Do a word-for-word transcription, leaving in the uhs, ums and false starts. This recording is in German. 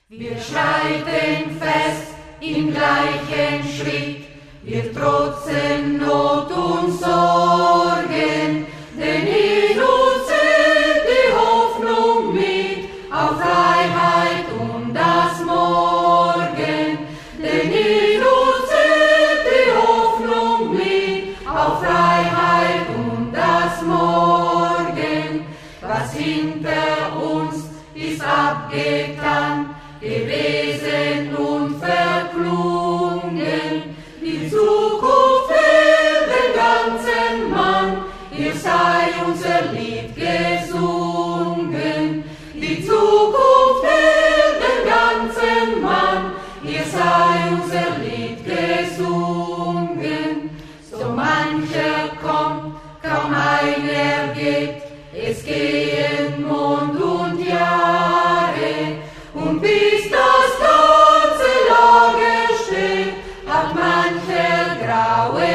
Wir schreiten fest im gleichen Schritt, wir trotzen Not und Sorgen, denn in uns zählt die Hoffnung mit auf Freiheit und das Morgen. Denn in uns zählt die Hoffnung mit auf Freiheit und das Morgen. Was hinter uns ist abgetan, gewesen und verklungen. Die Zukunft will den ganzen Mann, ihr sei unser Lied gesungen. Die Zukunft will den ganzen Mann, ihr sei unser Lied gesungen. So mancher kommt, kaum einer geht, es gehen Mond und Jahre, und bis das ganze Lager steht, hat mancher graue